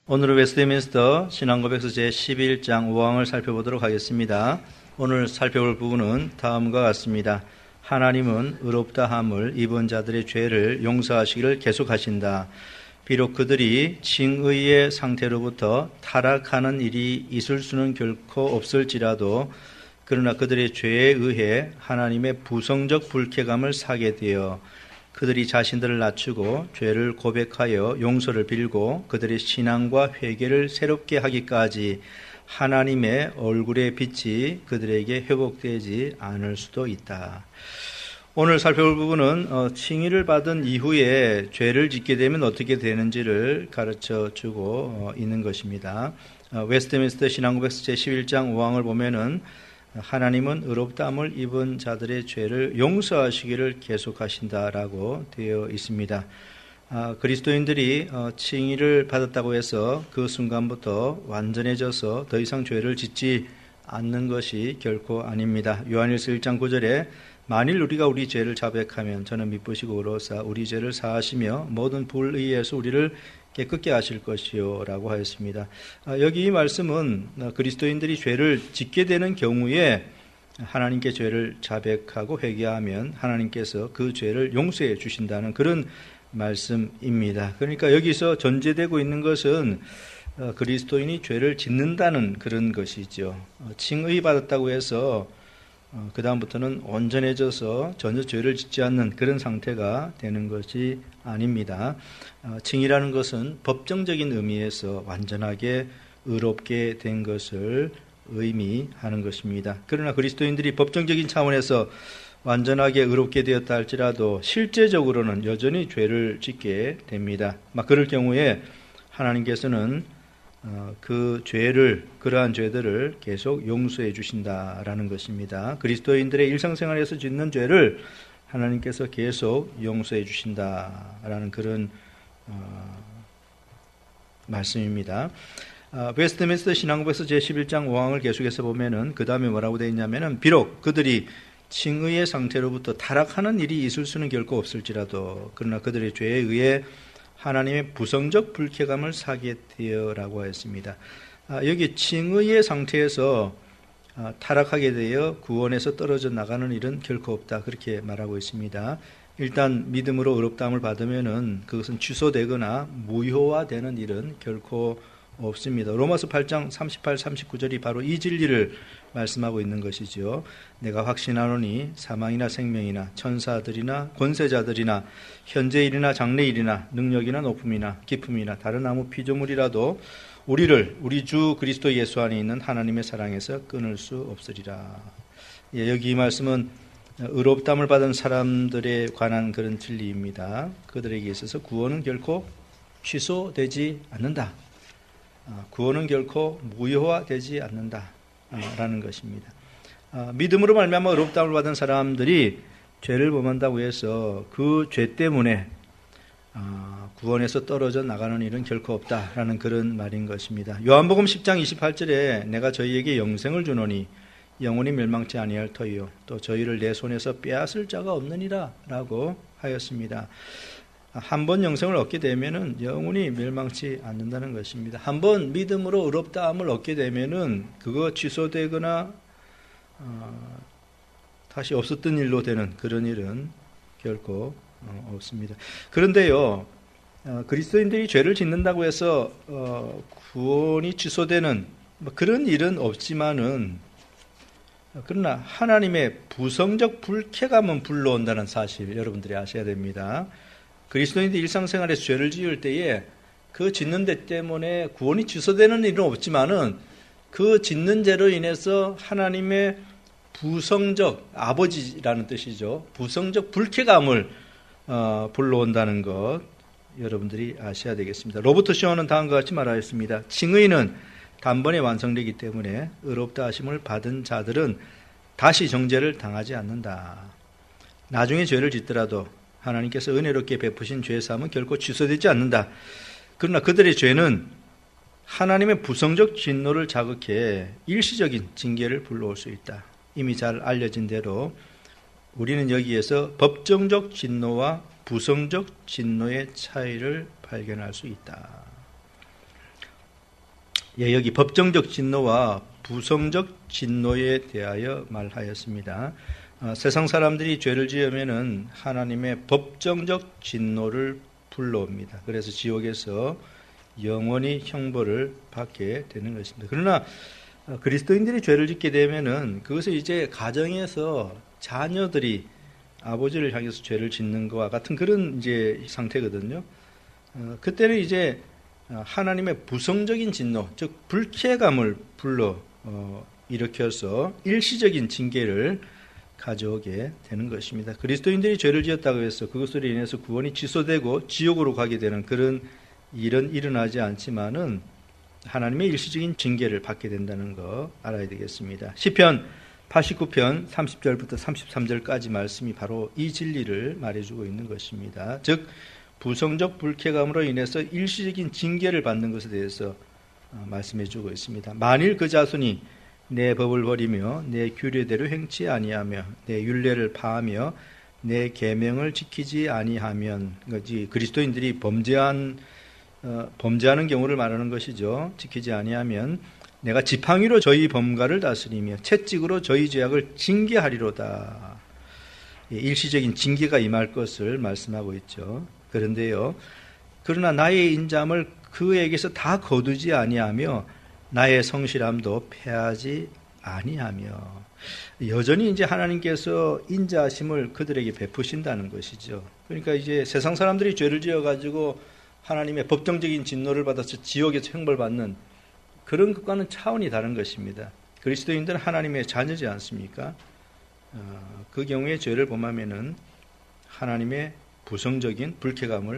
오늘은 웨스트민스터 신앙고백서 제11장 5항을 살펴보도록 하겠습니다. 오늘 살펴볼 부분은 다음과 같습니다. 하나님은 의롭다함을 입은 자들의 죄를 용서하시기를 계속하신다. 비록 그들이 칭의의 상태로부터 타락하는 일이 있을 수는 결코 없을지라도 그러나 그들의 죄에 의해 하나님의 부성적 불쾌감을 사게 되어 그들이 자신들을 낮추고 죄를 고백하여 용서를 빌고 그들의 신앙과 회개를 새롭게 하기까지 하나님의 얼굴의 빛이 그들에게 회복되지 않을 수도 있다. 오늘 살펴볼 부분은 칭의를 받은 이후에 죄를 짓게 되면 어떻게 되는지를 가르쳐주고 있는 것입니다. 웨스트민스터 신앙고백서 제11장 5항을 보면은 하나님은 의롭다함을 입은 자들의 죄를 용서하시기를 계속하신다라고 되어 있습니다. 그리스도인들이 칭의를 받았다고 해서 그 순간부터 완전해져서 더 이상 죄를 짓지 않는 것이 결코 아닙니다. 요한일서 1장 9절에 만일 우리가 우리 죄를 자백하면 저는 미쁘시고 의로우사 우리 죄를 사하시며 모든 불의에서 우리를 깨끗게 하실 것이요 라고 하였습니다. 여기 이 말씀은 그리스도인들이 죄를 짓게 되는 경우에 하나님께 죄를 자백하고 회개하면 하나님께서 그 죄를 용서해 주신다는 그런 말씀입니다. 그러니까 여기서 전제되고 있는 것은 그리스도인이 죄를 짓는다는 그런 것이죠. 칭의 받았다고 해서 그 다음부터는 온전해져서 전혀 죄를 짓지 않는 그런 상태가 되는 것이 아닙니다. 칭의라는 것은 법정적인 의미에서 완전하게 의롭게 된 것을 의미하는 것입니다. 그러나 그리스도인들이 법정적인 차원에서 완전하게 의롭게 되었다 할지라도 실제적으로는 여전히 죄를 짓게 됩니다. 그럴 경우에 하나님께서는 그러한 죄들을 계속 용서해 주신다라는 것입니다. 그리스도인들의 일상생활에서 짓는 죄를 하나님께서 계속 용서해 주신다라는 그런 말씀입니다. 웨스트민스터 신앙고백서 제11장 5항을 계속해서 보면은 그 다음에 뭐라고 되어 있냐면은 비록 그들이 칭의의 상태로부터 타락하는 일이 있을 수는 결코 없을지라도 그러나 그들의 죄에 의해 하나님의 부성적 불쾌감을 사게 되어라고 하였습니다. 여기 칭의의 상태에서 타락하게 되어 구원에서 떨어져 나가는 일은 결코 없다 그렇게 말하고 있습니다. 일단 믿음으로 의롭다함을 받으면은 그것은 취소되거나 무효화되는 일은 결코 없습니다. 로마서 8장 38, 39절이 바로 이 진리를 말씀하고 있는 것이죠. 내가 확신하노니 사망이나 생명이나 천사들이나 권세자들이나 현재일이나 장래일이나 능력이나 높음이나 기품이나 다른 아무 피조물이라도 우리를 우리 주 그리스도 예수 안에 있는 하나님의 사랑에서 끊을 수 없으리라. 여기 이 말씀은 의롭다함을 받은 사람들에 관한 그런 진리입니다. 그들에게 있어서 구원은 결코 취소되지 않는다. 구원은 결코 무효화되지 않는다라는 것입니다. 믿음으로 말미암아 의롭다함을 받은 사람들이 죄를 범한다고 해서 그 죄 때문에 구원에서 떨어져 나가는 일은 결코 없다라는 그런 말인 것입니다. 요한복음 10장 28절에 내가 저희에게 영생을 주노니 영원히 멸망치 아니할 터이요 또 저희를 내 손에서 빼앗을 자가 없느니라 라고 하였습니다. 한 번 영생을 얻게 되면은 영원히 멸망치 않는다는 것입니다. 한 번 믿음으로 의롭다함을 얻게 되면은 그거 취소되거나 다시 없었던 일로 되는 그런 일은 결코 없습니다. 그런데요, 그리스도인들이 죄를 짓는다고 해서 구원이 취소되는 그런 일은 없지만은 그러나 하나님의 부성적 불쾌감은 불러온다는 사실 여러분들이 아셔야 됩니다. 그리스도인들이 일상생활에서 죄를 지을 때에 그 짓는 데 때문에 구원이 취소되는 일은 없지만은 그 짓는 죄로 인해서 하나님의 부성적, 아버지라는 뜻이죠. 부성적 불쾌감을 불러온다는 것 여러분들이 아셔야 되겠습니다. 로버트 쇼어는 다음과 같이 말하였습니다. 칭의는 단번에 완성되기 때문에 의롭다 하심을 받은 자들은 다시 정죄를 당하지 않는다. 나중에 죄를 짓더라도 하나님께서 은혜롭게 베푸신 죄사함은 결코 취소되지 않는다. 그러나 그들의 죄는 하나님의 부성적 진노를 자극해 일시적인 징계를 불러올 수 있다. 이미 잘 알려진 대로 우리는 여기에서 법정적 진노와 부성적 진노의 차이를 발견할 수 있다. 여기 법정적 진노와 부성적 진노에 대하여 말하였습니다. 세상 사람들이 죄를 지으면은 하나님의 법정적 진노를 불러옵니다. 그래서 지옥에서 영원히 형벌을 받게 되는 것입니다. 그러나 그리스도인들이 죄를 짓게 되면은 그것을 이제 가정에서 자녀들이 아버지를 향해서 죄를 짓는 것과 같은 그런 이제 상태거든요. 그때는 이제 하나님의 부성적인 진노, 즉 불쾌감을 불러 일으켜서 일시적인 징계를 가져오게 되는 것입니다. 그리스도인들이 죄를 지었다고 해서 그것으로 인해서 구원이 취소되고 지옥으로 가게 되는 그런 일은 일어나지 않지만은 하나님의 일시적인 징계를 받게 된다는 거 알아야 되겠습니다. 시편 89편 30절부터 33절까지 말씀이 바로 이 진리를 말해주고 있는 것입니다. 즉 부성적 불쾌감으로 인해서 일시적인 징계를 받는 것에 대해서 말씀해주고 있습니다. 만일 그 자손이 내 법을 버리며 내 규례대로 행치 아니하며 내 율례를 파하며 내 계명을 지키지 아니하면, 그리스도인들이 범죄하는 경우를 말하는 것이죠. 지키지 아니하면 내가 지팡이로 저희 범가를 다스리며 채찍으로 저희 죄악을 징계하리로다. 일시적인 징계가 임할 것을 말씀하고 있죠. 그런데요, 그러나 나의 인자함을 그에게서 다 거두지 아니하며 나의 성실함도 패하지 아니하며, 여전히 이제 하나님께서 인자하심을 그들에게 베푸신다는 것이죠. 그러니까 이제 세상 사람들이 죄를 지어가지고 하나님의 법정적인 진노를 받아서 지옥에서 형벌받는 그런 것과는 차원이 다른 것입니다. 그리스도인들은 하나님의 자녀지 않습니까? 그 경우에 죄를 범하면은 하나님의 부성적인 불쾌감을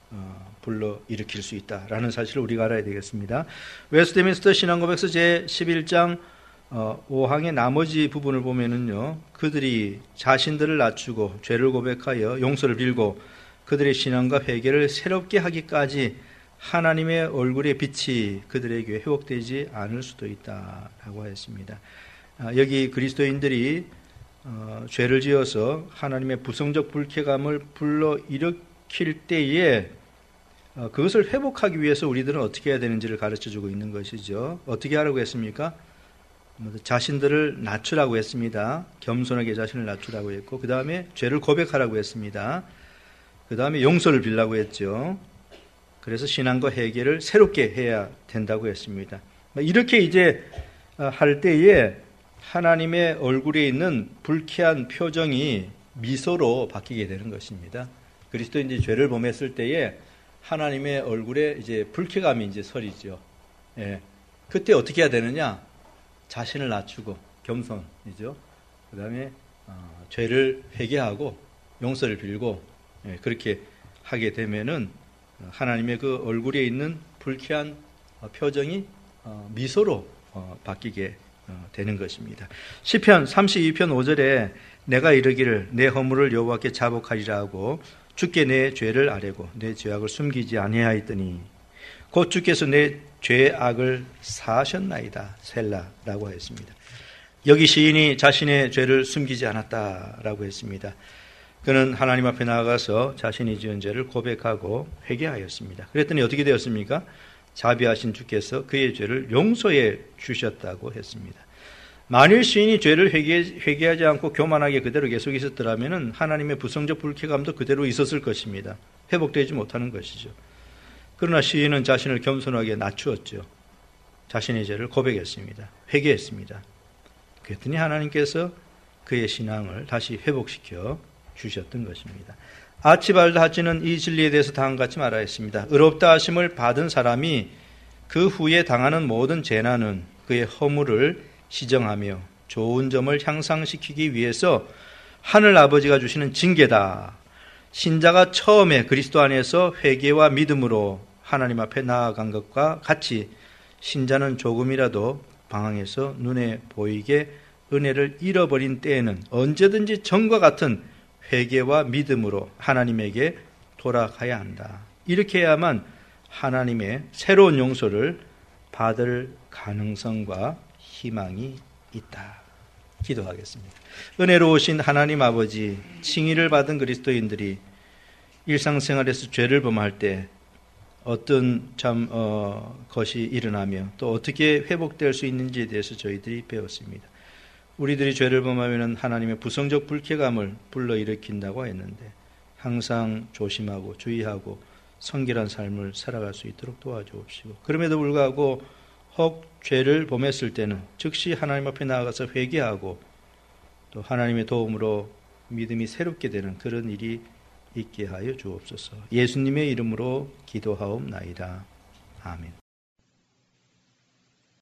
불러일으킬 수 있다라는 사실을 우리가 알아야 되겠습니다. 웨스트민스터 신앙고백서 제11장 5항의 나머지 부분을 보면은요, 그들이 자신들을 낮추고 죄를 고백하여 용서를 빌고 그들의 신앙과 회개를 새롭게 하기까지 하나님의 얼굴의 빛이 그들에게 회복되지 않을 수도 있다라고 하였습니다. 여기 그리스도인들이 죄를 지어서 하나님의 부성적 불쾌감을 불러일으킬 때에 그것을 회복하기 위해서 우리들은 어떻게 해야 되는지를 가르쳐주고 있는 것이죠. 어떻게 하라고 했습니까? 자신들을 낮추라고 했습니다. 겸손하게 자신을 낮추라고 했고, 그 다음에 죄를 고백하라고 했습니다. 그 다음에 용서를 빌라고 했죠. 그래서 신앙과 회개를 새롭게 해야 된다고 했습니다. 이렇게 이제 할 때에 하나님의 얼굴에 있는 불쾌한 표정이 미소로 바뀌게 되는 것입니다. 그리스도인들이 죄를 범했을 때에 하나님의 얼굴에 이제 불쾌감이 이제 서리죠. 예. 그때 어떻게 해야 되느냐? 자신을 낮추고 겸손이죠. 그 다음에 죄를 회개하고 용서를 빌고, 예, 그렇게 하게 되면은 하나님의 그 얼굴에 있는 불쾌한 표정이 미소로 바뀌게 되는 것입니다. 시편 32편 5절에 내가 이르기를 내 허물을 여호와께 자복하리라 하고 주께 내 죄를 아뢰고 내 죄악을 숨기지 아니하였더니 곧 주께서 내 죄악을 사하셨나이다. 셀라라고 했습니다. 여기 시인이 자신의 죄를 숨기지 않았다라고 했습니다. 그는 하나님 앞에 나아가서 자신이 지은 죄를 고백하고 회개하였습니다. 그랬더니 어떻게 되었습니까? 자비하신 주께서 그의 죄를 용서해 주셨다고 했습니다. 만일 시인이 죄를 회개하지 않고 교만하게 그대로 계속 있었더라면 하나님의 부성적 불쾌감도 그대로 있었을 것입니다. 회복되지 못하는 것이죠. 그러나 시인은 자신을 겸손하게 낮추었죠. 자신의 죄를 고백했습니다. 회개했습니다. 그랬더니 하나님께서 그의 신앙을 다시 회복시켜 주셨던 것입니다. 아치발드 하치는 이 진리에 대해서 다음과 같이 말하였습니다. 의롭다 하심을 받은 사람이 그 후에 당하는 모든 재난은 그의 허물을 시정하며 좋은 점을 향상시키기 위해서 하늘 아버지가 주시는 징계다. 신자가 처음에 그리스도 안에서 회개와 믿음으로 하나님 앞에 나아간 것과 같이 신자는 조금이라도 방황해서 눈에 보이게 은혜를 잃어버린 때에는 언제든지 전과 같은 회개와 믿음으로 하나님에게 돌아가야 한다. 이렇게 해야만 하나님의 새로운 용서를 받을 가능성과 희망이 있다. 기도하겠습니다. 은혜로우신 하나님 아버지, 칭의를 받은 그리스도인들이 일상생활에서 죄를 범할 때 어떤 것이 일어나며 또 어떻게 회복될 수 있는지에 대해서 저희들이 배웠습니다. 우리들이 죄를 범하면 하나님의 부성적 불쾌감을 불러일으킨다고 했는데 항상 조심하고 주의하고 성결한 삶을 살아갈 수 있도록 도와주옵시고, 그럼에도 불구하고 혹 죄를 범했을 때는 즉시 하나님 앞에 나아가서 회개하고 또 하나님의 도움으로 믿음이 새롭게 되는 그런 일이 있게 하여 주옵소서. 예수님의 이름으로 기도하옵나이다. 아멘.